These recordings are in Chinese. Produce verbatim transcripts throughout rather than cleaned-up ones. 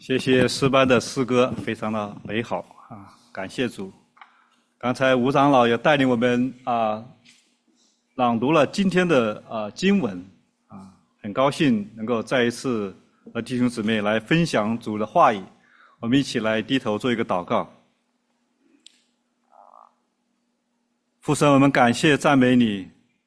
谢谢诗班的诗歌，非常的美好啊！感谢主。刚才吴长老也带领我们啊朗读了今天的啊经文啊，很高兴能够再一次和弟兄姊妹来分享主的话语。我们一起来低头做一个祷告。父神，我们感谢赞美你，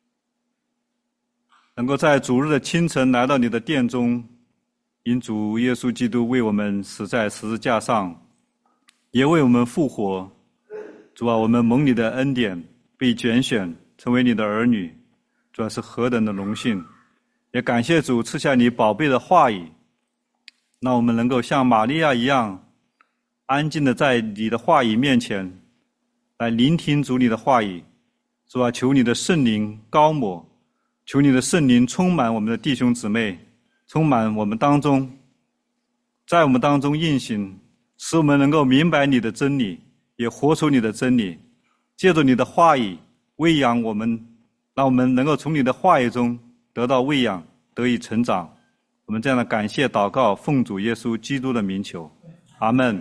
能够在主日的清晨来到你的殿中，因主耶稣基督为我们死在十字架上，也为我们复活。主啊，我们蒙你的恩典，被拣选成为你的儿女，主要是何等的荣幸！也感谢主赐下你宝贝的话语，让我们能够像玛利亚一样，安静的在你的话语面前来聆听主你的话语。主啊，求你的圣灵膏抹，求你的圣灵充满我们的弟兄姊妹，充满我们当中，在我们当中运行，使我们能够明白你的真理，也活出你的真理，借着你的话语喂养我们，让我们能够从你的话语中得到喂养，得以成长。我们这样的感谢祷告，奉主耶稣基督的名求，阿们。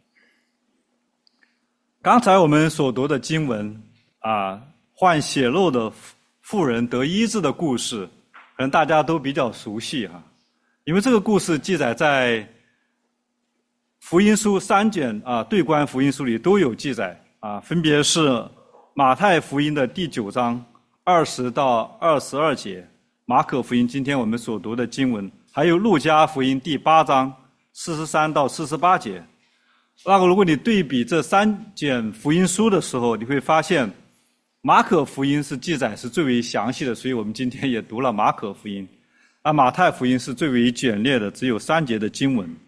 刚才我们所读的经文啊，患血肉的妇人得医治的故事，可能大家都比较熟悉哈，因为这个故事记载在福音书三卷啊，对观福音书里都有记载啊，分别是马太福音的第九章二十到二十二节，马可福音今天我们所读的经文，还有路加福音第八章四十三到四十八节。那个如果你对比这三卷福音书的时候，你会发现马可福音是记载是最为详细的，所以我们今天也读了马可福音。而马太福音是最为简略的，只有三节的经文。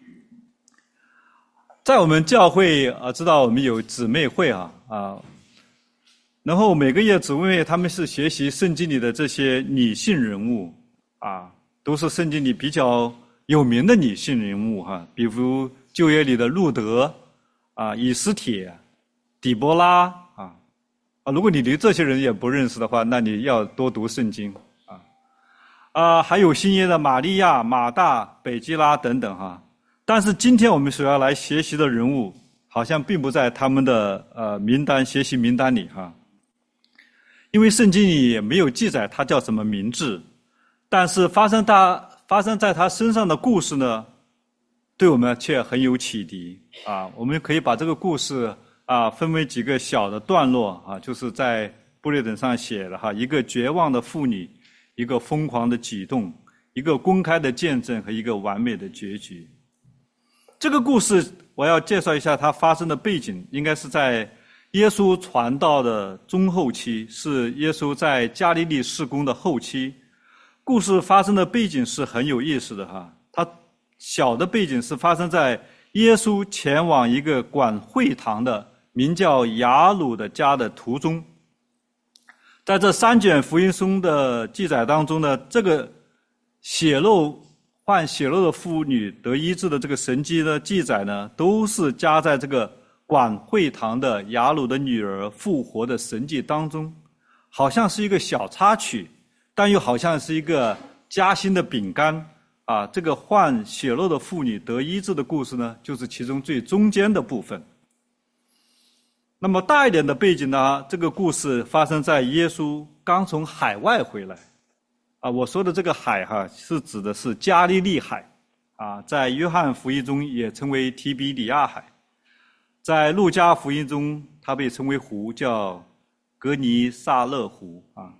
在我们教会啊，知道我们有姊妹会啊啊，然后每个月姊妹会他们是学习圣经里的这些女性人物啊，都是圣经里比较有名的女性人物哈、啊，比如旧约里的路德啊、以斯帖、底波拉啊啊，如果你对这些人也不认识的话，那你要多读圣经啊啊，还有新约的玛利亚、马大、北基拉等等哈、啊。但是今天我们所要来学习的人物，好像并不在他们的呃名单学习名单里哈，因为圣经里也没有记载他叫什么名字，但是发生他发生在他身上的故事呢，对我们却很有启迪啊。我们可以把这个故事啊分为几个小的段落啊，就是在布列登上写了哈，一个绝望的妇女，一个疯狂的举动，一个公开的见证和一个完美的结局。这个故事我要介绍一下它发生的背景，应该是在耶稣传道的中后期，是耶稣在加利利事工的后期。故事发生的背景是很有意思的哈，它小的背景是发生在耶稣前往一个管会堂的名叫雅鲁的家的途中。在这三卷福音书的记载当中呢，这个血肉患血肉的妇女得医治的这个神迹的记载呢，都是加在这个管会堂的雅鲁的女儿复活的神迹当中，好像是一个小插曲，但又好像是一个夹心的饼干啊。这个患血肉的妇女得医治的故事呢，就是其中最中间的部分。那么大一点的背景呢，这个故事发生在耶稣刚从海外回来。啊，我说的这个海哈，是指的是加利利海，啊，在约翰福音中也称为提比里亚海，在路加福音中它被称为湖，叫格尼撒勒湖啊。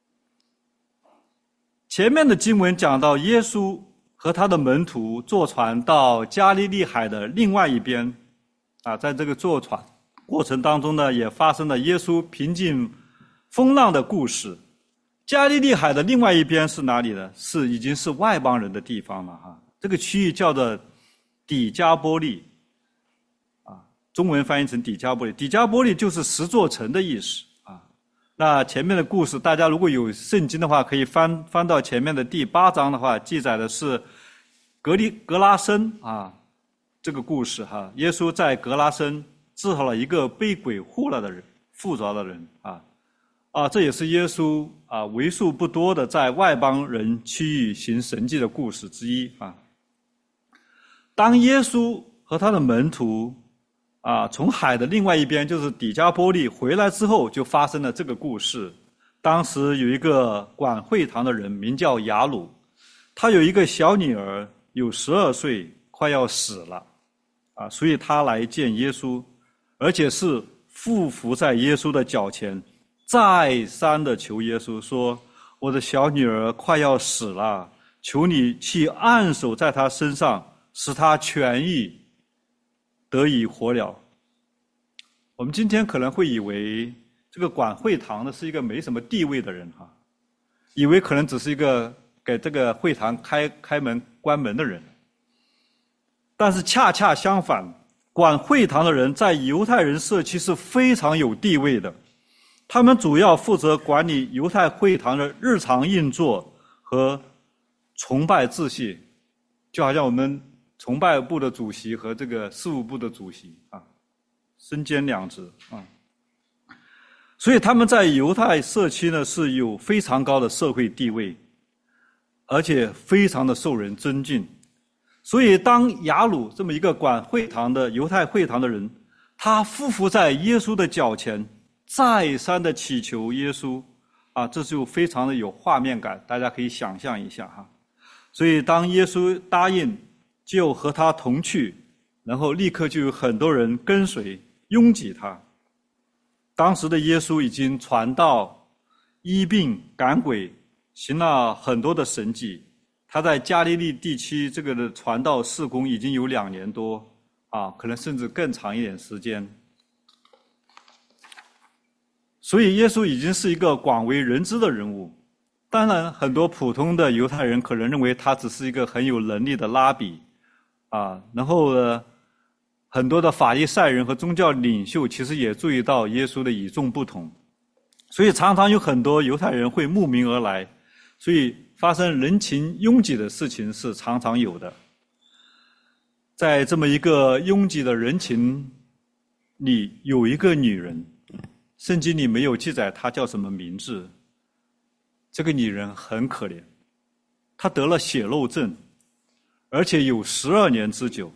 前面的经文讲到耶稣和他的门徒坐船到加利利海的另外一边，啊，在这个坐船过程当中呢，也发生了耶稣平静风浪的故事。加利利海的另外一边是哪里呢？是已经是外邦人的地方了哈。这个区域叫做底加波利，啊，中文翻译成底加波利。底加波利就是十座城的意思啊。那前面的故事，大家如果有圣经的话，可以翻翻到前面的第八章的话，记载的是格利格拉森啊这个故事哈。耶稣在格拉森治好了一个被鬼附了的人，附着的人啊。啊，这也是耶稣啊为数不多的在外邦人区域行神迹的故事之一啊。 当耶稣和他的门徒啊从海的另外一边，就是底加波利回来之后，就发生了这个故事。当时有一个管会堂的人名叫雅鲁，他有一个小女儿，有十二岁，快要死了啊，所以他来见耶稣，而且是俯伏在耶稣的脚前，再三的求耶稣说：我的小女儿快要死了，求你去按手在她身上，使她痊愈，得以活了。我们今天可能会以为这个管会堂的是一个没什么地位的人哈，以为可能只是一个给这个会堂开开门关门的人。但是恰恰相反，管会堂的人在犹太人社区是非常有地位的，他们主要负责管理犹太会堂的日常运作和崇拜秩序，就好像我们崇拜部的主席和这个事务部的主席啊，身兼两职啊。所以他们在犹太社区呢是有非常高的社会地位，而且非常的受人尊敬。所以当雅鲁这么一个管会堂的犹太会堂的人，他俯伏在耶稣的脚前，再三的祈求耶稣啊，这就非常的有画面感，大家可以想象一下哈。所以当耶稣答应就和他同去，然后立刻就有很多人跟随拥挤他。当时的耶稣已经传道、医病、赶鬼，行了很多的神迹。他在加利利地区这个的传道事工已经有两年多啊，可能甚至更长一点时间。所以耶稣已经是一个广为人知的人物。当然，很多普通的犹太人可能认为他只是一个很有能力的拉比啊，然后呢，很多的法利赛人和宗教领袖其实也注意到耶稣的与众不同，所以常常有很多犹太人会慕名而来，所以发生人群拥挤的事情是常常有的。在这么一个拥挤的人群里，有一个女人，圣经里没有记载她叫什么名字。这个女人很可怜，她得了血漏症，而且有十二年之久。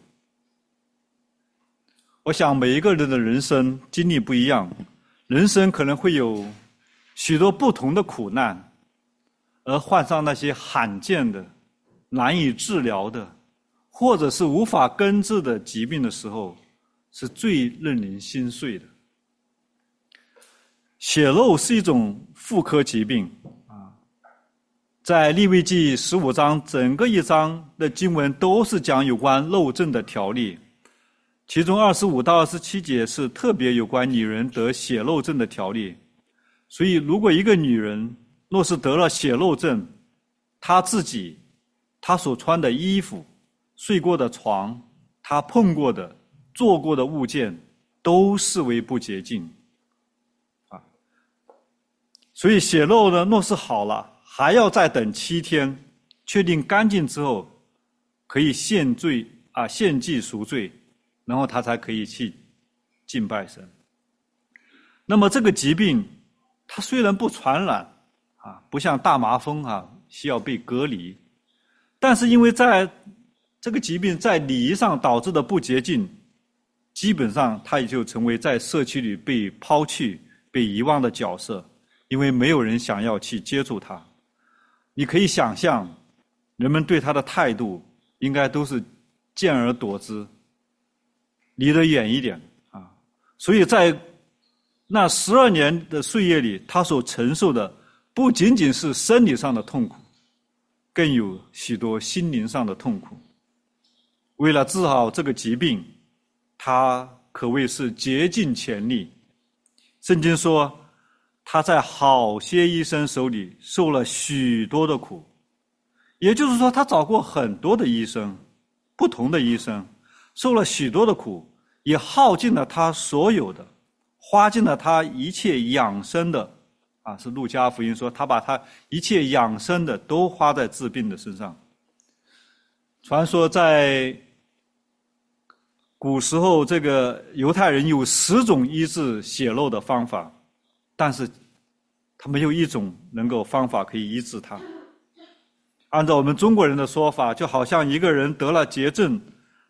我想每一个人的人生经历不一样，人生可能会有许多不同的苦难，而患上那些罕见的、难以治疗的，或者是无法根治的疾病的时候，是最令人心碎的。血漏是一种妇科疾病啊，在利未记十五章整个一章的经文都是讲有关漏症的条例。其中二十五到二十七节是特别有关女人得血漏症的条例。所以如果一个女人若是得了血漏症，她自己、她所穿的衣服、睡过的床、她碰过的、做过的物件都视为不洁净啊。所以血漏呢，若是好了，还要再等七天，确定干净之后，可以献罪啊，献祭赎罪，然后他才可以去敬拜神。那么这个疾病，它虽然不传染啊，不像大麻风啊需要被隔离，但是因为在这个疾病在礼仪上导致的不洁净，基本上它也就成为在社区里被抛弃、被遗忘的角色，因为没有人想要去接触它。你可以想象，人们对他的态度应该都是见而躲之，离得远一点啊。所以在那十二年的岁月里，他所承受的不仅仅是生理上的痛苦，更有许多心灵上的痛苦。为了治好这个疾病，他可谓是竭尽全力。圣经说，他在好些医生手里受了许多的苦，也就是说，他找过很多的医生，不同的医生，受了许多的苦，也耗尽了他所有的，花尽了他一切养生的啊，是路加福音说，他把他一切养生的都花在治病的身上。传说在古时候，这个犹太人有十种医治血漏的方法，但是他没有一种能够方法可以医治他。按照我们中国人的说法，就好像一个人得了结症，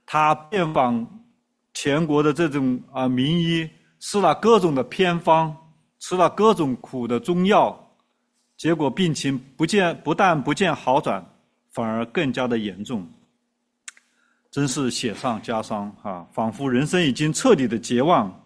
他遍访全国的这种啊名医，吃了各种的偏方，吃了各种苦的中药，结果病情不见不但不见好转，反而更加的严重，真是雪上加霜啊！仿佛人生已经彻底的绝望。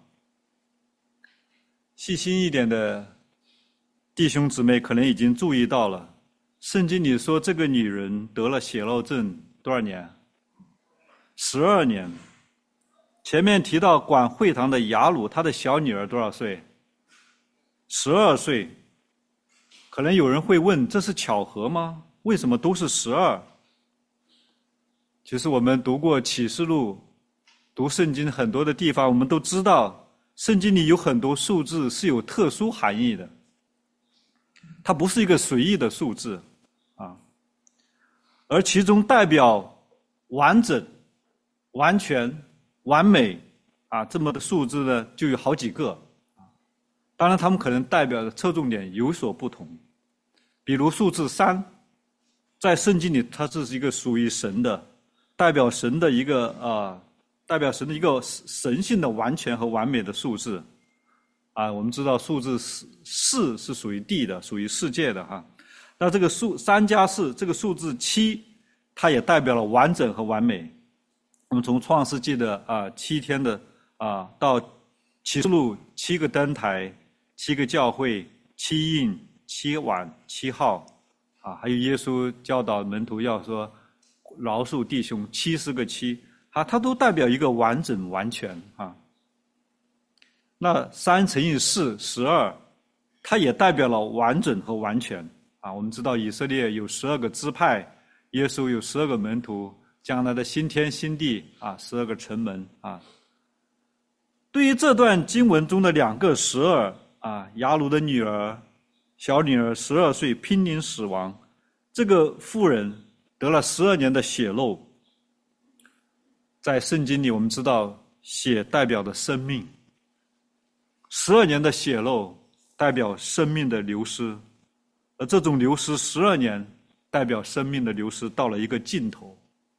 细心一点的弟兄姊妹可能已经注意到了，圣经里说这个女人得了血漏症多少年？十二年。前面提到管会堂的雅鲁，他的小女儿多少岁？十二岁。可能有人会问，这是巧合吗？为什么都是十二？其实我们读过启示录，读圣经很多的地方，我们都知道圣经里有很多数字是有特殊含义的，它不是一个随意的数字啊，而其中代表完整、完全、完美啊这么的数字呢，就有好几个。当然它们可能代表的侧重点有所不同。比如数字三，在圣经里它这是一个属于神的，代表神的一个啊、呃，代表神的一个神性的完全和完美的数字。啊，我们知道数字四四是属于地的，属于世界的哈。那这个数三加四，这个数字七，它也代表了完整和完美。我们从创世纪的啊七天的啊到启示录七个灯台、七个教会、七印、七碗、七号，啊，还有耶稣教导门徒要说饶恕弟兄，七十个七，啊，它都代表一个完整完全啊。那三乘以四，十二，它也代表了完整和完全啊。我们知道以色列有十二个支派，耶稣有十二个门徒，将来的新天新地啊，十二个城门啊。对于这段经文中的两个十二啊，雅鲁的女儿。小女儿十二岁濒临死亡，这个妇人得了十二年的血漏。在圣经里我们知道血代表的生命，十二年的血漏代表生命的流失，而这种流失十二年代表生命的流失到了一个尽头。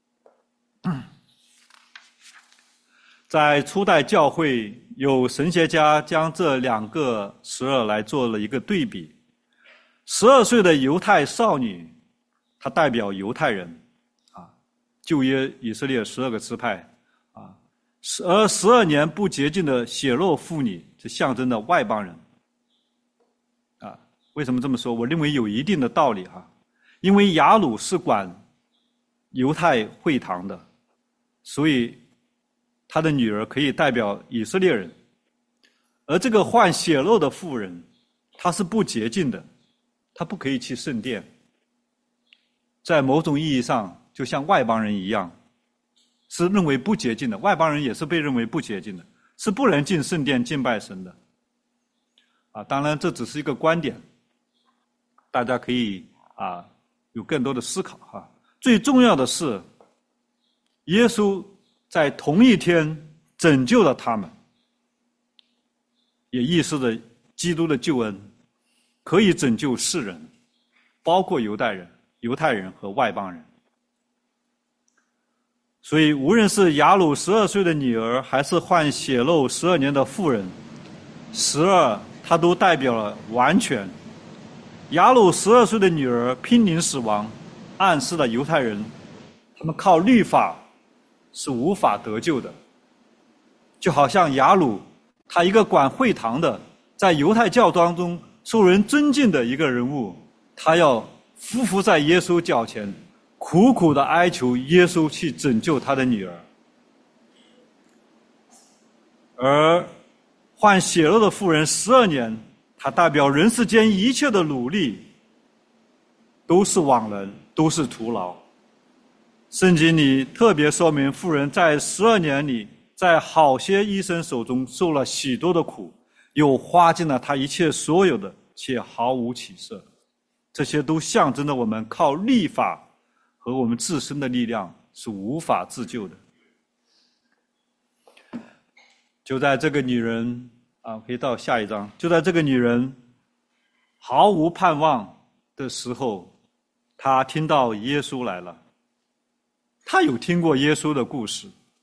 在初代教会有神学家将这两个十二来做了一个对比。十二岁的犹太少女，她代表犹太人，啊，旧约以色列十二个支派，啊，而十二年不洁净的血肉妇女，是象征的外邦人，啊，为什么这么说？我认为有一定的道理哈，因为雅鲁是管犹太会堂的，所以他的女儿可以代表以色列人，而这个患血肉的妇人，她是不洁净的。他不可以去圣殿，在某种意义上就像外邦人一样，是认为不洁净的。外邦人也是被认为不洁净的，是不能进圣殿敬拜神的。啊，当然这只是一个观点，大家可以啊有更多的思考哈、啊。最重要的是，耶稣在同一天拯救了他们，也预示着基督的救恩。可以拯救世人，包括犹太人、犹太人和外邦人。所以，无论是雅鲁十二岁的女儿，还是患血漏十二年的妇人，十二它都代表了完全。雅鲁十二岁的女儿濒临死亡，暗示了犹太人，他们靠律法是无法得救的。就好像雅鲁，他一个管会堂的，在犹太教当中受人尊敬的一个人物，他要匍匐在耶稣脚前，苦苦的哀求耶稣去拯救他的女儿。而患血肉的妇人十二年，它代表人世间一切的努力都是枉然，都是徒劳。圣经里特别说明，妇人在十二年里，在好些医生手中受了许多的苦，又花尽了他一切所有的，且毫无起色。这些都象征着我们靠律法和我们自身的力量是无法自救的。就在这个女人啊，可以到下一章。就在这个女人毫无盼望的时候，她听到耶稣来了。她有听过耶稣的故事，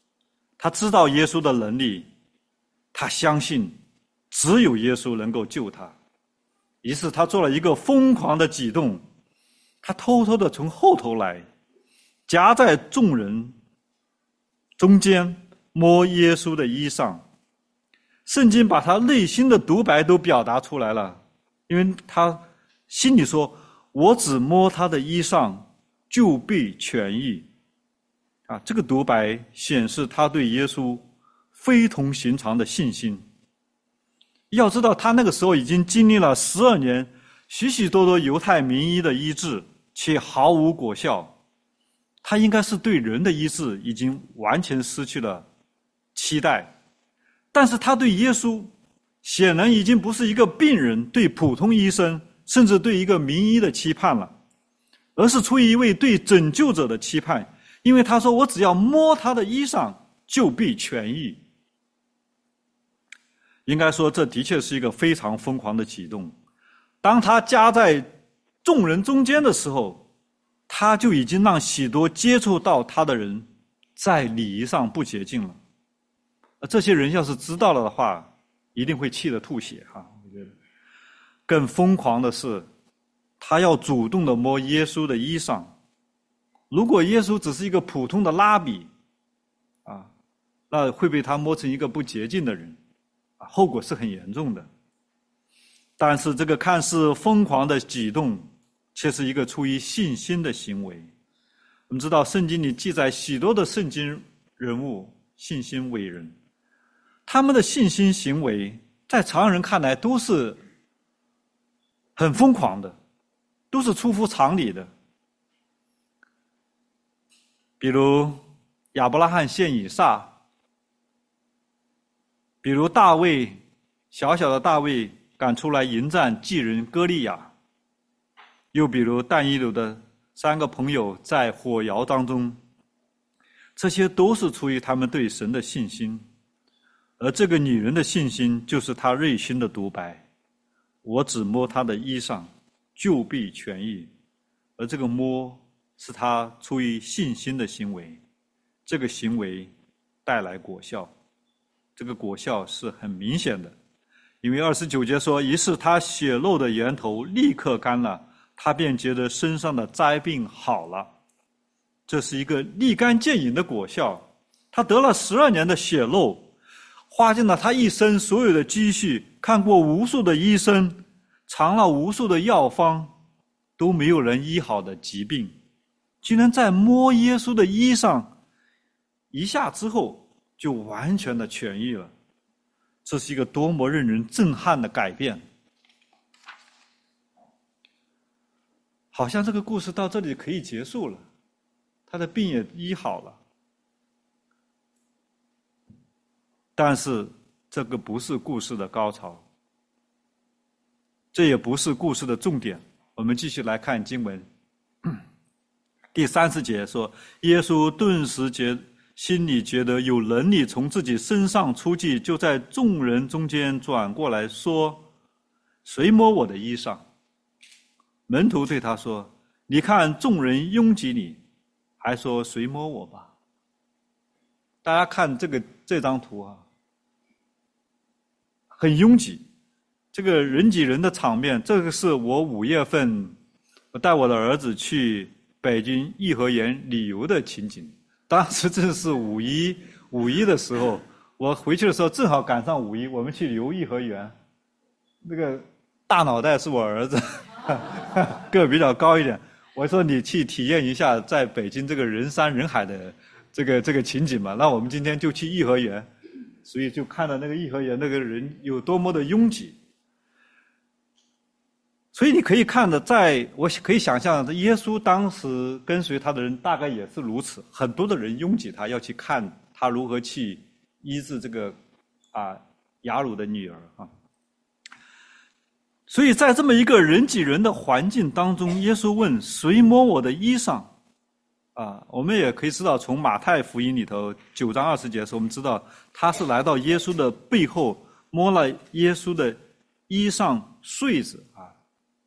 他知道耶稣的能力，他相信只有耶稣能够救他，于是他做了一个疯狂的举动，他偷偷的从后头来，夹在众人中间摸耶稣的衣裳。圣经把他内心的独白都表达出来了，因为他心里说，我只摸他的衣裳就必痊愈。啊，这个独白显示他对耶稣非同寻常的信心。要知道他那个时候已经经历了十二年许许多多犹太名医的医治，且毫无果效，他应该是对人的医治已经完全失去了期待。但是他对耶稣显然已经不是一个病人对普通医生甚至对一个名医的期盼了，而是出于一位对拯救者的期盼。因为他说，我只要摸他的衣裳就必痊愈。应该说这的确是一个非常疯狂的举动。当他夹在众人中间的时候，他就已经让许多接触到他的人在礼仪上不洁净了。而这些人要是知道了的话，一定会气得吐血哈。我觉得更疯狂的是，他要主动的摸耶稣的衣裳。如果耶稣只是一个普通的拉比啊，那会被他摸成一个不洁净的人啊，后果是很严重的。但是这个看似疯狂的举动却是一个出于信心的行为。我们知道圣经里记载许多的圣经人物信心伟人，他们的信心行为在常人看来都是很疯狂的，都是出乎常理的。比如亚伯拉罕献以撒，比如大卫，小小的大卫赶出来迎战巨人歌利亚，又比如但以理的三个朋友在火窑当中，这些都是出于他们对神的信心。而这个女人的信心就是她内心的独白，我只摸她的衣裳就必痊愈。而这个摸是她出于信心的行为，这个行为带来果效，这个果效是很明显的。因为二十九节说，于是他血漏的源头立刻干了，他便觉得身上的灾病好了。这是一个立竿见影的果效。他得了十二年的血漏，花尽了他一生所有的积蓄，看过无数的医生，尝了无数的药方，都没有人医好的疾病，居然在摸耶稣的衣裳一下之后就完全的痊愈了。这是一个多么令人震撼的改变。好像这个故事到这里可以结束了，他的病也医好了。但是这个不是故事的高潮，这也不是故事的重点。我们继续来看经文第三十节说，耶稣顿时觉心里觉得有能力从自己身上出去，就在众人中间转过来说，谁摸我的衣裳？门徒对他说，你看众人拥挤你，还说谁摸我吧？大家看这个这张图啊，很拥挤，这个人挤人的场面。这个是我五月份我带我的儿子去北京颐和园旅游的情景。当时正是五一五一的时候，我回去的时候正好赶上五一，我们去旅游颐和园。那个大脑袋是我儿子，个儿比较高一点。我说你去体验一下在北京这个人山人海的这个这个情景嘛。那我们今天就去颐和园，所以就看到那个颐和园那个人有多么的拥挤。所以你可以看的，在我可以想象，耶稣当时跟随他的人大概也是如此，很多的人拥挤他，要去看他如何去医治这个啊雅鲁的女儿啊。所以在这么一个人挤人的环境当中，耶稣问谁摸我的衣裳啊？我们也可以知道，从马太福音里头九章二十节的时候，我们知道他是来到耶稣的背后摸了耶稣的衣裳穗子啊。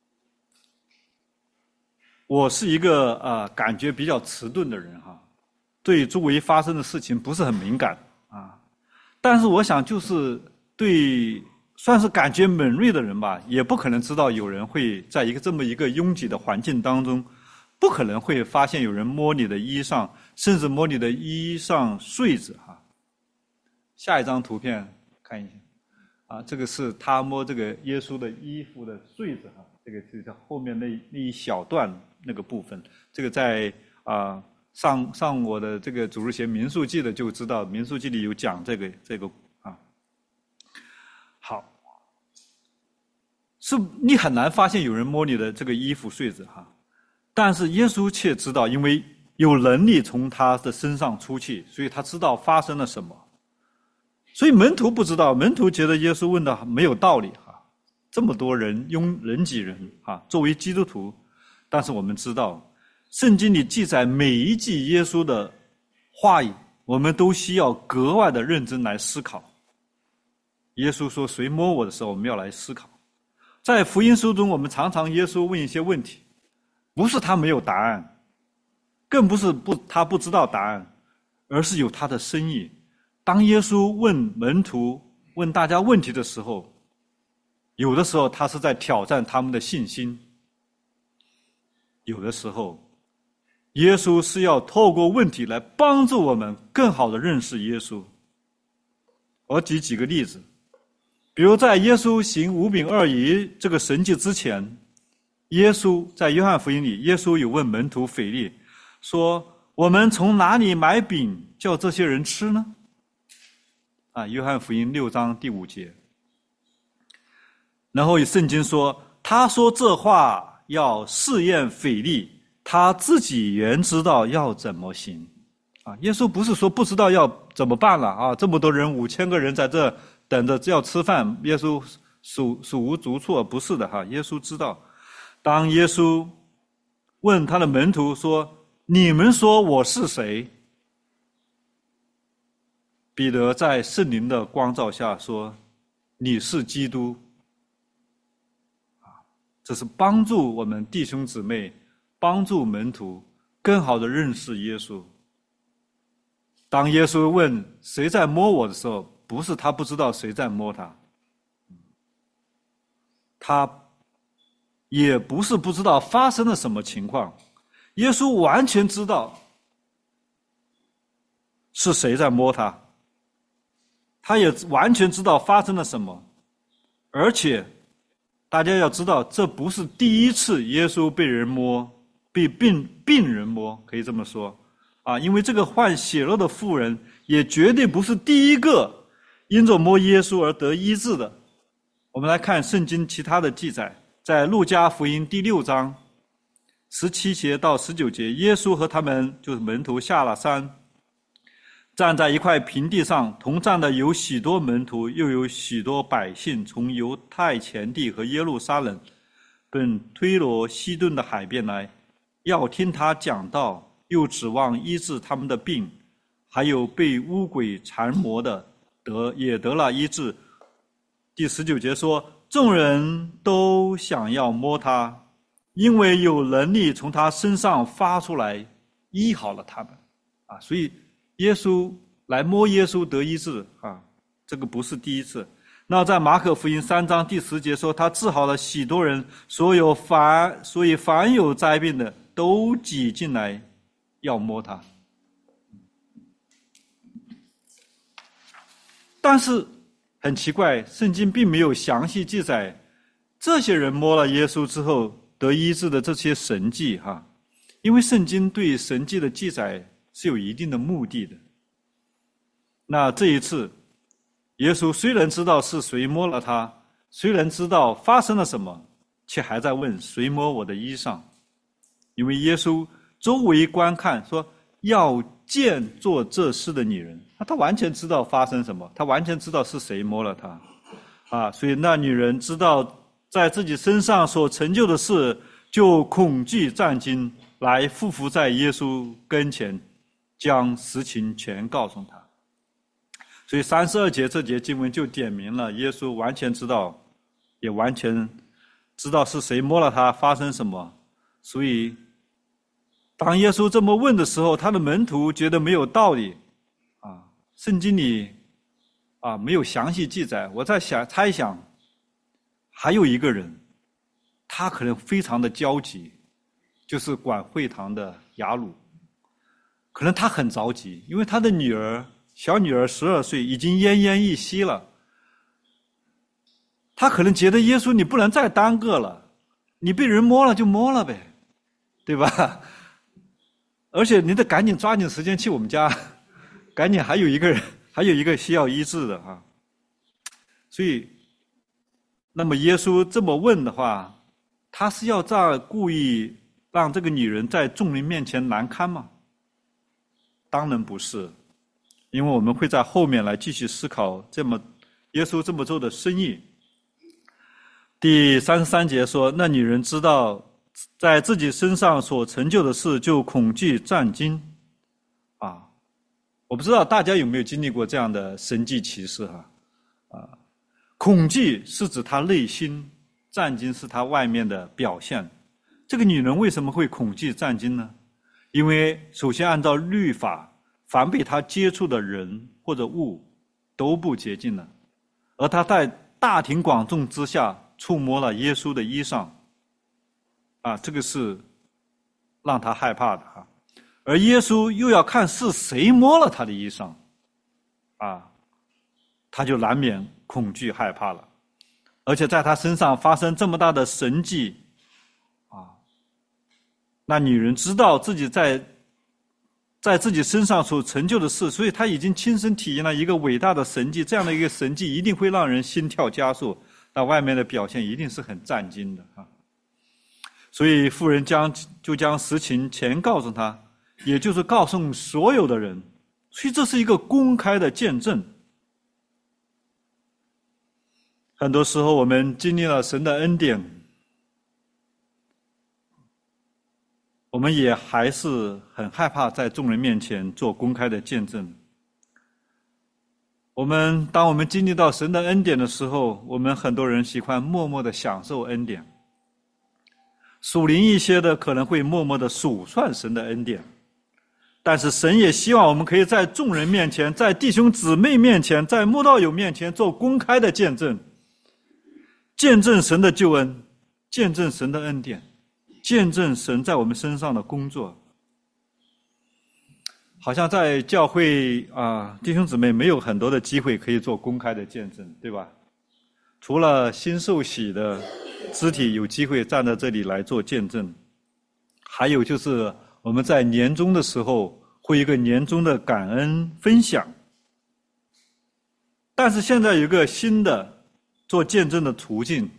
我是一个呃感觉比较迟钝的人哈，对周围发生的事情不是很敏感啊。但是我想，就是对算是感觉敏锐的人吧，也不可能知道有人会在一个这么一个拥挤的环境当中，不可能会发现有人摸你的衣裳，甚至摸你的衣裳穗子哈。下一张图片看一下，啊，这个是他摸这个耶稣的衣服的穗子哈，这个是在后面那那一小段那个部分，这个在啊。上上我的这个主日学民数记的就知道，民数记里有讲这个这个啊。好，是你很难发现有人摸你的这个衣服穗子哈，但是耶稣却知道，因为有能力从他的身上出去，所以他知道发生了什么。所以门徒不知道，门徒觉得耶稣问的没有道理哈，这么多人拥人挤人啊，作为基督徒，但是我们知道。圣经里记载每一句耶稣的话语，我们都需要格外的认真来思考。耶稣说谁摸我的时候，我们要来思考。在福音书中，我们常常耶稣问一些问题，不是他没有答案，更不是不他不知道答案，而是有他的深意。当耶稣问门徒问大家问题的时候，有的时候他是在挑战他们的信心，有的时候耶稣是要透过问题来帮助我们更好的认识耶稣。我举几个例子，比如在耶稣行五饼二鱼这个神迹之前，耶稣在约翰福音里，耶稣有问门徒腓力说：“我们从哪里买饼叫这些人吃呢？”啊，约翰福音六章第五节。然后圣经说，他说这话要试验腓力。他自己原知道要怎么行，啊，耶稣不是说不知道要怎么办了啊，这么多人五千个人在这等着要吃饭，耶稣手手无足措，不是的哈，耶稣知道。当耶稣问他的门徒说：“你们说我是谁？”彼得在圣灵的光照下说：“你是基督。”啊，这是帮助我们弟兄姊妹。帮助门徒更好的认识耶稣。当耶稣问谁在摸我的时候，不是他不知道谁在摸他，他也不是不知道发生了什么情况，耶稣完全知道是谁在摸他，他也完全知道发生了什么，而且大家要知道，这不是第一次耶稣被人摸。被病病人摸，可以这么说啊，因为这个患血肉的妇人也绝对不是第一个因着摸耶稣而得医治的。我们来看圣经其他的记载，在路加福音第六章十七节到十九节，耶稣和他们就是门徒下了山，站在一块平地上，同站的有许多门徒，又有许多百姓，从犹太全地和耶路撒冷本推罗西顿的海边来，要听他讲道，又指望医治他们的病，还有被污鬼缠磨的得也得了医治。第十九节说，众人都想要摸他，因为有能力从他身上发出来，医好了他们啊。所以耶稣来摸耶稣得医治啊，这个不是第一次。那在马可福音三章第十节说，他治好了许多人，所有凡所以凡有灾病的都挤进来要摸他。但是很奇怪，圣经并没有详细记载这些人摸了耶稣之后得医治的这些神迹哈，因为圣经对神迹的记载是有一定的目的的。那这一次耶稣虽然知道是谁摸了他，虽然知道发生了什么，却还在问谁摸我的衣裳。因为耶稣周围观看，说要见做这事的女人，他完全知道发生什么，他完全知道是谁摸了他啊，所以那女人知道在自己身上所成就的事，就恐惧战惊，来俯伏在耶稣跟前，将实情全告诉他。所以三十二节这节经文就点明了，耶稣完全知道，也完全知道是谁摸了他，发生什么。所以当耶稣这么问的时候，他的门徒觉得没有道理啊， 圣经里啊没有详细记载，我在想猜想，还有一个人，他可能非常的焦急，就是管会堂的雅鲁，可能他很着急，因为他的女儿小女儿十二岁，已经奄奄一息了。他可能觉得耶稣你不能再耽搁了，你被人摸了就摸了呗，对吧？而且你得赶紧抓紧时间去我们家，赶紧还有一个人，还有一个需要医治的啊。所以，那么耶稣这么问的话，他是要这样故意让这个女人在众人面前难堪吗？当然不是，因为我们会在后面来继续思考这么耶稣这么做的深意。第三十三节说，那女人知道在自己身上所成就的事，就恐惧战惊啊！我不知道大家有没有经历过这样的神迹奇事哈啊！恐惧是指她内心，战惊是她外面的表现。这个女人为什么会恐惧战惊呢？因为首先按照律法，凡被她接触的人或者物都不洁净了，而她在大庭广众之下触摸了耶稣的衣裳，啊，这个是让他害怕的啊。而耶稣又要看是谁摸了他的衣裳，啊，他就难免恐惧害怕了。而且在他身上发生这么大的神迹，啊，那女人知道自己在在自己身上所成就的事，所以她已经亲身体验了一个伟大的神迹，这样的一个神迹一定会让人心跳加速。那外面的表现一定是很战惊的啊，所以妇人将就将实情全告诉他，也就是告诉所有的人，所以这是一个公开的见证。很多时候我们经历了神的恩典，我们也还是很害怕在众人面前做公开的见证。我们当我们经历到神的恩典的时候，我们很多人喜欢默默的享受恩典，属灵一些的可能会默默的数算神的恩典，但是神也希望我们可以在众人面前，在弟兄姊妹面前，在慕道友面前做公开的见证，见证神的救恩，见证神的恩典，见证神在我们身上的工作。好像在教会啊，弟兄姊妹没有很多的机会可以做公开的见证，对吧？除了新受洗的肢体有机会站在这里来做见证，还有就是我们在年终的时候会有一个年终的感恩分享。但是现在有一个新的做见证的途径，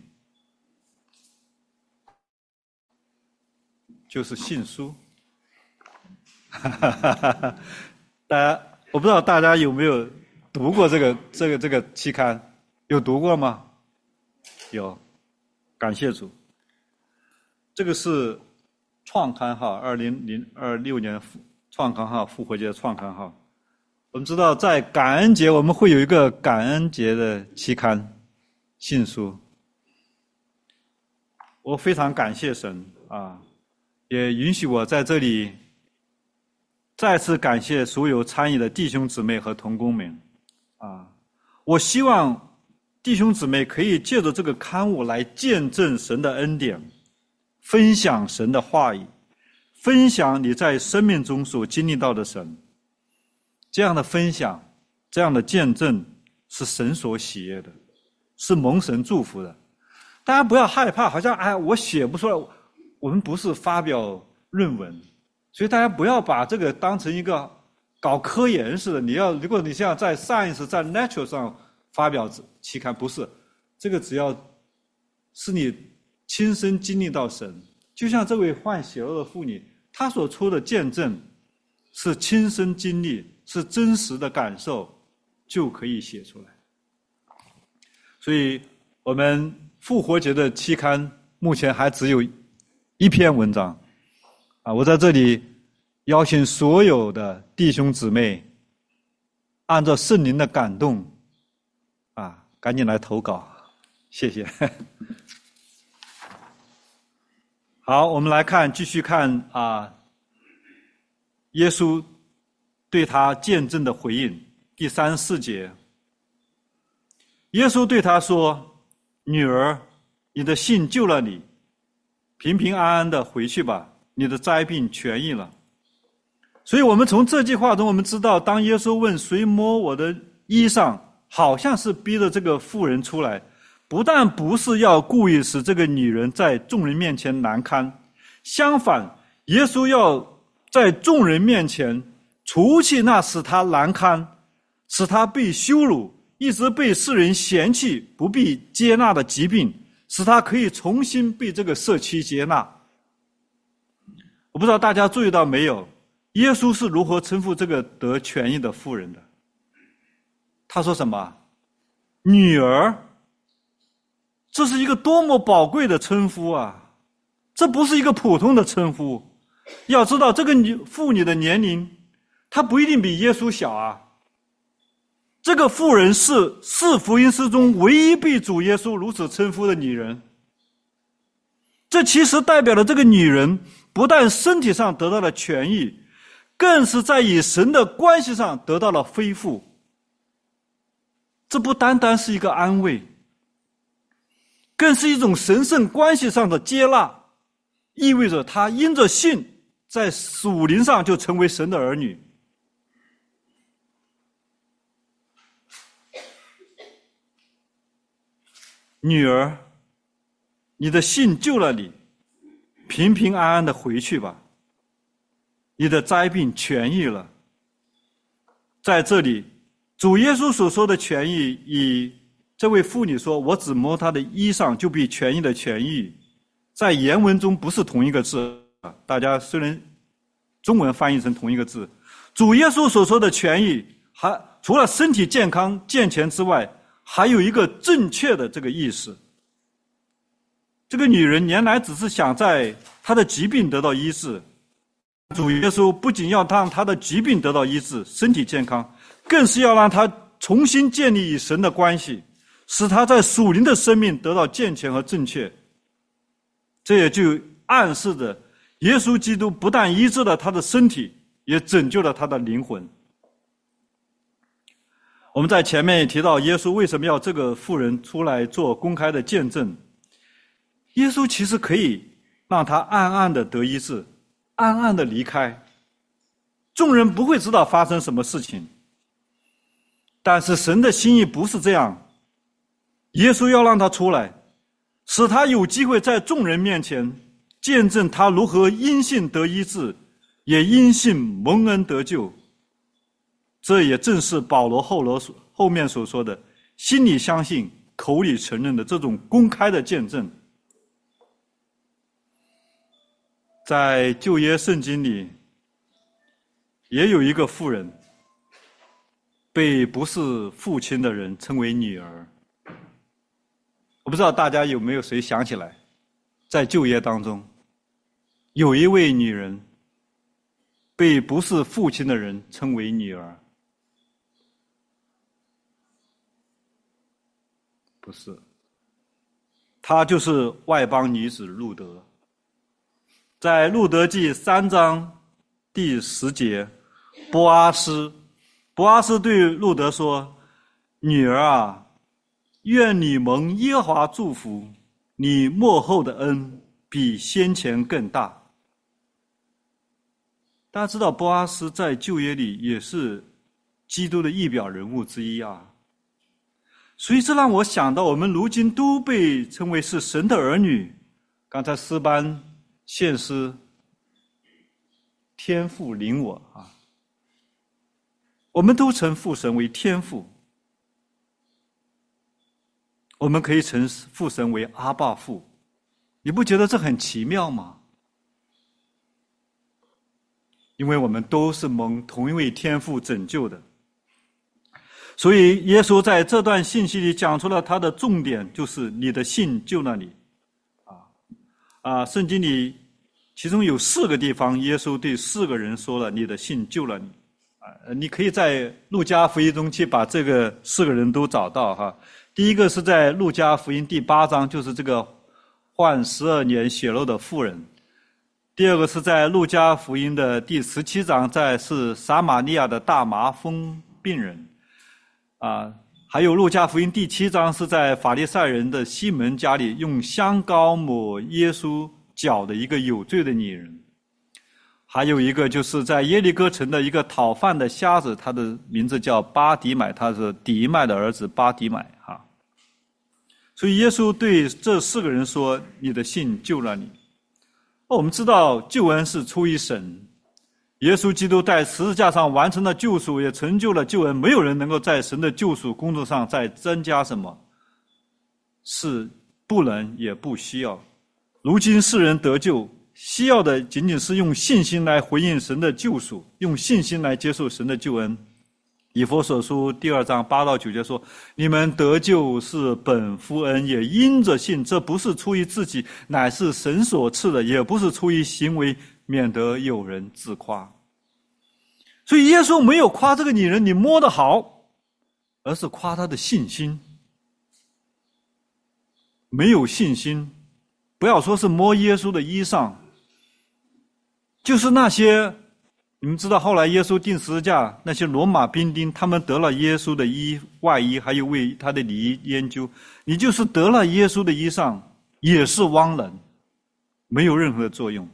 就是信书。大家，我不知道大家有没有读过这个这个这个期刊，有读过吗？有，感谢主。这个是创刊号，二零零二六年创刊号，复活节创刊号。我们知道，在感恩节我们会有一个感恩节的期刊信书。我非常感谢神啊，也允许我在这里再次感谢所有参与的弟兄姊妹和同工们啊！我希望弟兄姊妹可以借着这个刊物来见证神的恩典，分享神的话语，分享你在生命中所经历到的神。这样的分享，这样的见证是神所喜悦的，是蒙神祝福的。大家不要害怕，好像哎，我写不出来。我们不是发表论文，所以大家不要把这个当成一个搞科研似的。你要，如果你像在 Science 在 Nature 上发表期刊，不是这个，只要是你亲身经历到神，就像这位患血肉的妇女，她所出的见证是亲身经历，是真实的感受，就可以写出来。所以我们复活节的期刊目前还只有一篇文章啊！我在这里邀请所有的弟兄姊妹，按照圣灵的感动啊，赶紧来投稿，谢谢。好，我们来看，继续看啊，耶稣对他见证的回应。 第三十四节，耶稣对他说：女儿，你的信救了你，平平安安的回去吧，你的灾病痊愈了。所以我们从这句话中我们知道，当耶稣问谁摸我的衣裳，好像是逼着这个妇人出来，不但不是要故意使这个女人在众人面前难堪，相反，耶稣要在众人面前除去那使他难堪，使他被羞辱，一直被世人嫌弃不必接纳的疾病，使他可以重新被这个社区接纳。我不知道大家注意到没有，耶稣是如何称呼这个得痊愈的妇人的？他说什么？女儿。这是一个多么宝贵的称呼啊！这不是一个普通的称呼。要知道这个女妇女的年龄，她不一定比耶稣小啊。这个妇人是四福音书中唯一被主耶稣如此称呼的女人。这其实代表了这个女人不但身体上得到了痊愈，更是在与神的关系上得到了恢复。这不单单是一个安慰，更是一种神圣关系上的接纳，意味着他因着信在属灵上就成为神的儿女。女儿，你的信救了你，平平安安的回去吧，你的灾病痊愈了。在这里，主耶稣所说的痊愈，以这位妇女说我只摸她的衣裳就被痊愈的痊愈，在原文中不是同一个字，大家虽然中文翻译成同一个字，主耶稣所说的痊愈，还除了身体健康健全之外，还有一个正确的这个意思。这个女人原来只是想在她的疾病得到医治，主耶稣不仅要让她的疾病得到医治，身体健康，更是要让她重新建立与神的关系，使她在属灵的生命得到健全和正确。这也就暗示着耶稣基督不但医治了她的身体，也拯救了她的灵魂。我们在前面也提到，耶稣为什么要这个妇人出来做公开的见证。耶稣其实可以让她暗暗的得医治，暗暗的离开，众人不会知道发生什么事情。但是神的心意不是这样，耶稣要让她出来，使她有机会在众人面前见证她如何因信得医治，也因信蒙恩得救。这也正是保罗后罗后面所说的心里相信口里承认的这种公开的见证。在旧约圣经里也有一个妇人被不是父亲的人称为女儿。我不知道大家有没有谁想起来，在旧约当中有一位女人被不是父亲的人称为女儿。不是，她就是外邦女子路德。在路德记三章第十节，波阿斯波阿斯对路德说：女儿啊，愿你蒙耶和华祝福，你末后的恩比先前更大。大家知道波阿斯在旧约里也是基督的预表人物之一啊。所以这让我想到，我们如今都被称为是神的儿女。刚才诗班献诗，天父领我啊，我们都称父神为天父，我们可以称父神为阿爸父。你不觉得这很奇妙吗？因为我们都是蒙同一位天父拯救的。所以耶稣在这段信息里讲出了他的重点，就是你的信救了你。啊啊，圣经里其中有四个地方，耶稣对四个人说了你的信救了你。啊，你可以在路加福音中去把这个四个人都找到哈。第一个是在路加福音第八章，就是这个患十二年血漏的妇人。第二个是在路加福音的第十七章，在是撒玛利亚的大麻风病人。 啊，还有路加福音第七章是在法利赛人的西门家里用香膏抹耶稣脚的一个有罪的女人。还有一个就是在耶利哥城的一个讨饭的瞎子，他的名字叫巴底买，他是底麦的儿子巴底买哈。所以耶稣对这四个人说：“你的信救了你。”我们知道救恩是出于神，耶稣基督在十字架上完成了救赎，也成就了救恩，没有人能够在神的救赎工作上再增加什么，是不能也不需要。如今世人得救，需要的仅仅是用信心来回应神的救赎，用信心来接受神的救恩。以弗所书第二章八到九节说：“你们得救是本乎恩，也因着信。这不是出于自己，乃是神所赐的；也不是出于行为，免得有人自夸。”所以耶稣没有夸这个女人你摸得好，而是夸她的信心。没有信心，不要说是摸耶稣的衣裳，就是那些你们知道后来耶稣钉十字架，那些罗马兵丁他们得了耶稣的衣外衣，还有为他的礼仪研究，你就是得了耶稣的衣裳也是枉然，没有任何的作用。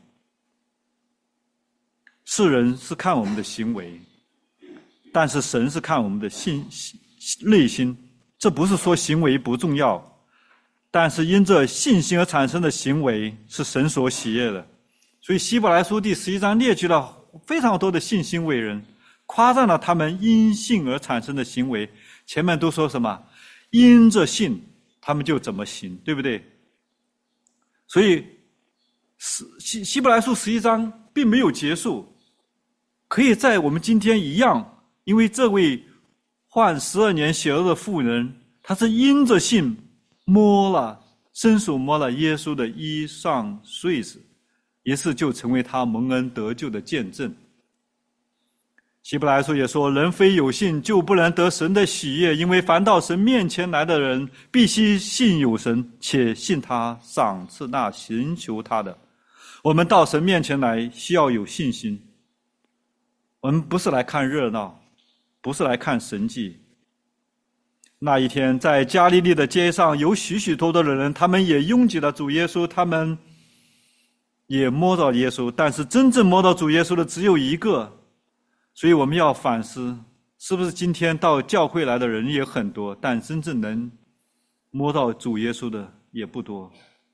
世人是看我们的行为，但是神是看我们的心内心。这不是说行为不重要，但是因着信心而产生的行为是神所喜悦的。所以希伯来书第十一章列举了非常多的信心伟人，夸赞了他们因信而产生的行为。前面都说什么？因着信他们就怎么行，对不对？所以希希伯来书十一章并没有结束，可以在我们今天一样，因为这位患十二年血肉的妇人，她是因着信摸了伸手摸了耶稣的衣裳穗子，于是就成为他蒙恩得救的见证。希伯来书也说，人非有信就不能得神的喜悦，因为凡到神面前来的人必须信有神，且信他赏赐那寻求他的。我们到神面前来需要有信心，我们不是来看热闹，不是来看神迹。那一天在加利利的街上有许许多多的人，他们也拥挤了主耶稣，他们也摸到耶稣，但是真正摸到主耶稣的只有一个。所以我们要反思，是不是今天到教会来的人也很多，但真正能摸到主耶稣的也不多。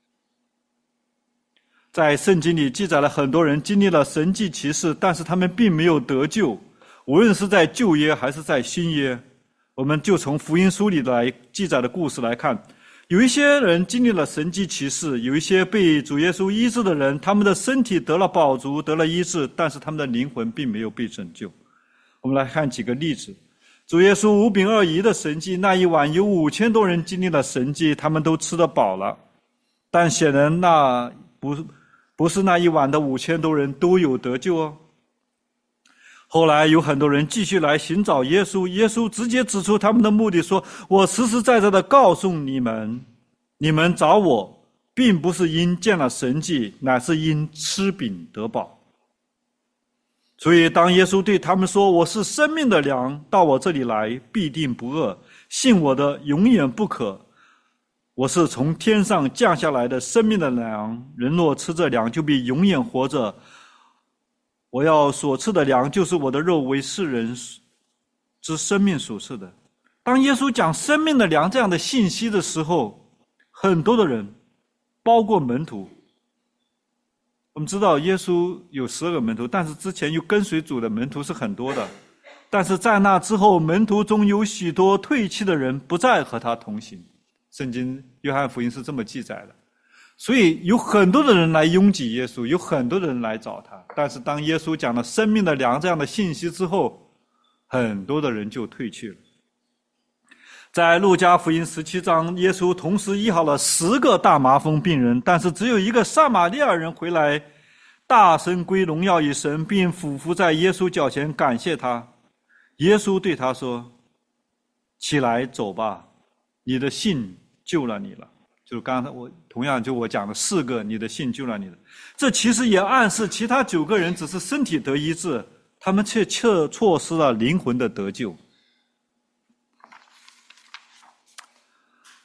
在圣经里记载了很多人经历了神迹奇事，但是他们并没有得救，无论是在旧约还是在新约。我们就从福音书里来记载的故事来看，有一些人经历了神迹奇事，有一些被主耶稣医治的人，他们的身体得了饱足，得了医治，但是他们的灵魂并没有被拯救。我们来看几个例子。主耶稣五饼二鱼的神迹，那一晚有五千多人经历了神迹，他们都吃得饱了，但显然那不不是那一晚的五千多人都有得救哦。后来有很多人继续来寻找耶稣，耶稣直接指出他们的目的，说：“我实实在在的告诉你们，你们找我，并不是因见了神迹，乃是因吃饼得饱。”所以当耶稣对他们说：“我是生命的粮，到我这里来必定不饿，信我的永远不渴。我是从天上降下来的生命的粮，人若吃这粮，就必永远活着。我要所赐的粮，就是我的肉，为世人之生命所赐的。”当耶稣讲生命的粮这样的信息的时候，很多的人，包括门徒，我们知道耶稣有十二个门徒，但是之前有跟随主的门徒是很多的，但是在那之后，门徒中有许多退去的人不再和他同行。圣经约翰福音是这么记载的。所以有很多的人来拥挤耶稣，有很多的人来找他，但是当耶稣讲了生命的粮这样的信息之后，很多的人就退去了。在路加福音十七章，耶稣同时医好了十个大麻风病人，但是只有一个撒玛利亚人回来，大声归荣耀于神，并俯伏在耶稣脚前感谢他。耶稣对他说：“起来走吧，你的信救了你了。”就是刚才我同样就我讲的四个，你的信救了你的。这其实也暗示其他九个人只是身体得医治，他们却却错失了灵魂的得救。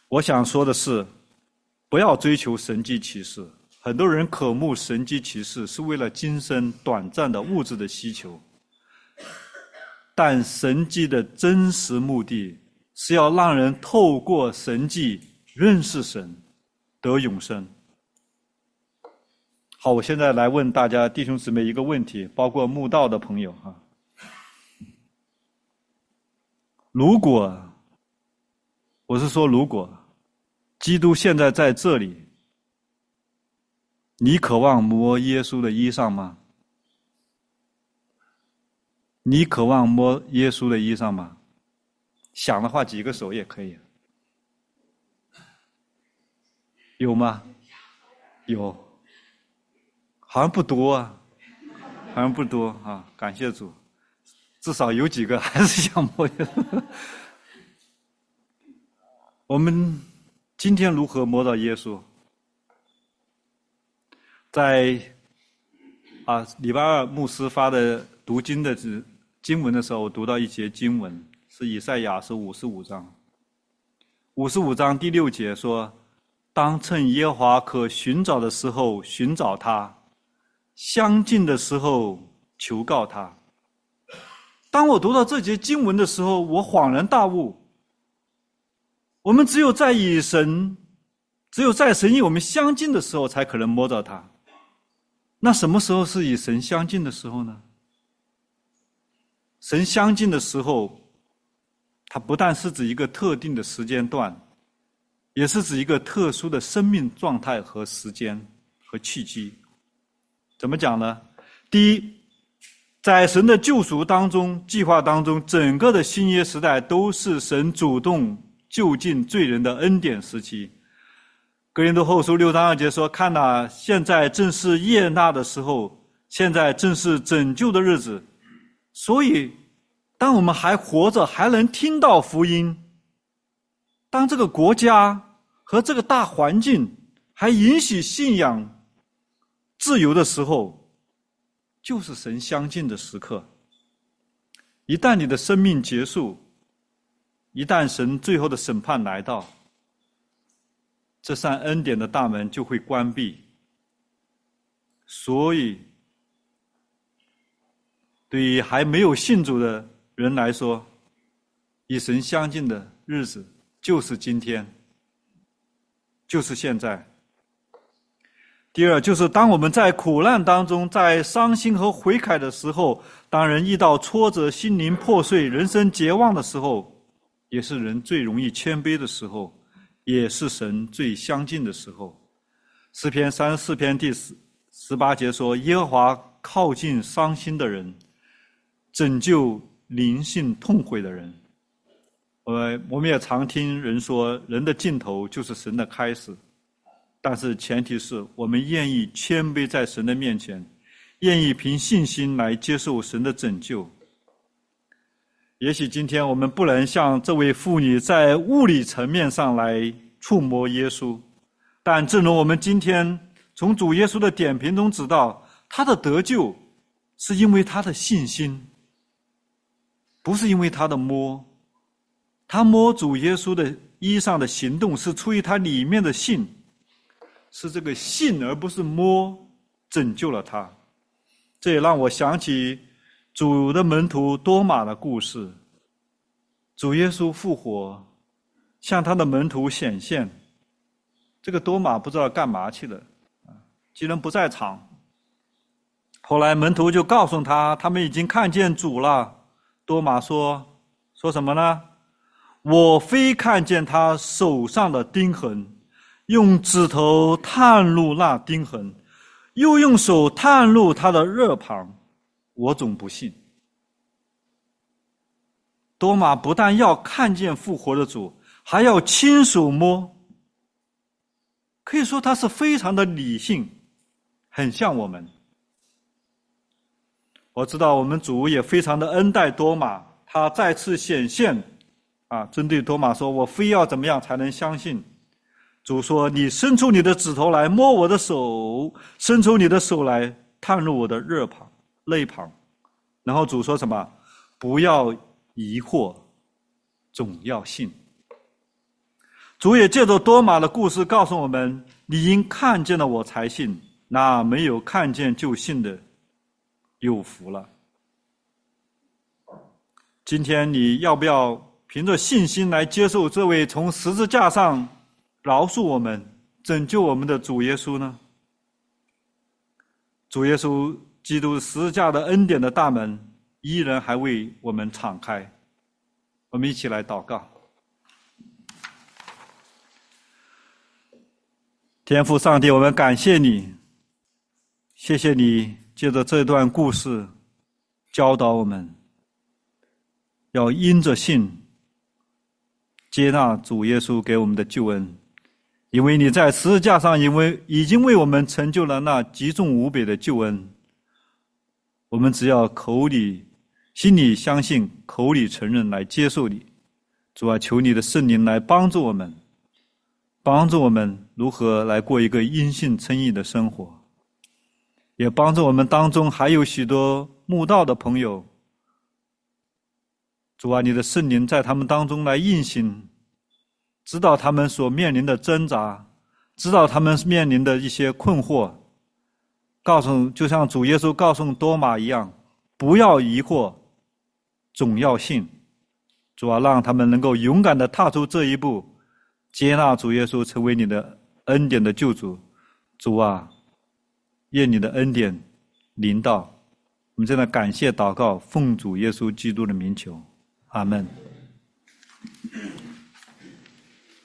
我想说的是，不要追求神迹奇事。很多人渴慕神迹奇事，是为了今生短暂的物质的需求。但神迹的真实目的是要让人透过神迹认识神，得永生。好，我现在来问大家弟兄姊妹一个问题，包括慕道的朋友哈。如果，我是说如果，基督现在在这里，你渴望摸耶稣的衣裳吗？你渴望摸耶稣的衣裳吗？想的话举个手也可以。有吗？有。好像不多啊，好像不多啊，感谢主，至少有几个还是想摸耶稣。我们今天如何摸到耶稣？在啊礼拜二牧师发的读经的经文的时候，我读到一节经文，是以赛亚是五十五章，五十五章第六节说：当趁耶和华可寻找的时候寻找他，相近的时候求告他。当我读到这节经文的时候，我恍然大悟，我们只有在与神只有在神与我们相近的时候才可能摸到他。那什么时候是与神相近的时候呢？神相近的时候，它不但是指一个特定的时间段，也是指一个特殊的生命状态和时间和契机。怎么讲呢？第一，在神的救赎当中，计划当中，整个的新约时代都是神主动救尽罪人的恩典时期。哥林多后书六章二节说：看哪，现在正是悦纳的时候，现在正是拯救的日子。所以当我们还活着，还能听到福音，当这个国家和这个大环境还允许信仰自由的时候，就是神相近的时刻。一旦你的生命结束，一旦神最后的审判来到，这扇恩典的大门就会关闭。所以对于还没有信主的人来说，与神相近的日子就是今天，就是现在。第二，就是当我们在苦难当中，在伤心和悔改的时候，当人遇到挫折，心灵破碎，人生绝望的时候，也是人最容易谦卑的时候，也是神最相近的时候。诗篇三十四篇第十八节说：耶和华靠近伤心的人，拯救灵性痛悔的人。呃，我们也常听人说，人的尽头就是神的开始。但是前提是我们愿意谦卑在神的面前，愿意凭信心来接受神的拯救。也许今天我们不能像这位妇女在物理层面上来触摸耶稣，但正如我们今天从主耶稣的点评中知道，他的得救是因为他的信心，不是因为他的摸。他摸主耶稣的衣裳的行动是出于他里面的信，是这个信而不是摸拯救了他。这也让我想起主的门徒多马的故事。主耶稣复活，向他的门徒显现，这个多马不知道干嘛去了，既然不在场。后来门徒就告诉他，他们已经看见主了。多马说说什么呢？我非看见他手上的钉痕，用指头探入那钉痕，又用手探入他的肋旁，我总不信。多马不但要看见复活的主，还要亲手摸。可以说他是非常的理性，很像我们。我知道我们主也非常的恩待多马，他再次显现啊，针对多马说，我非要怎么样才能相信。主说，你伸出你的指头来摸我的手，伸出你的手来探入我的肋旁肋旁。然后主说什么？不要疑惑，总要信。 主也借着多马的故事告诉我们，你因看见了我才信，那没有看见就信的有福了。今天你要不要凭着信心来接受这位从十字架上饶恕我们、拯救我们的主耶稣呢？主耶稣基督十字架的恩典的大门依然还为我们敞开。我们一起来祷告。天父上帝，我们感谢你，谢谢你借着这段故事教导我们，要因着信接纳主耶稣给我们的救恩，因为你在十字架上因为已经为我们成就了那极重无比的救恩。我们只要口里心里相信，口里承认，来接受你。主啊，求你的圣灵来帮助我们，帮助我们如何来过一个因信称义的生活，也帮助我们当中还有许多慕道的朋友。主啊，你的圣灵在他们当中来运行，知道他们所面临的挣扎，知道他们面临的一些困惑，告诉就像主耶稣告诉多马一样，不要疑惑，总要信。主啊，让他们能够勇敢地踏出这一步，接纳主耶稣成为你的恩典的救主。主啊，愿你的恩典临到。我们真的感谢祷告，奉主耶稣基督的名求，阿们。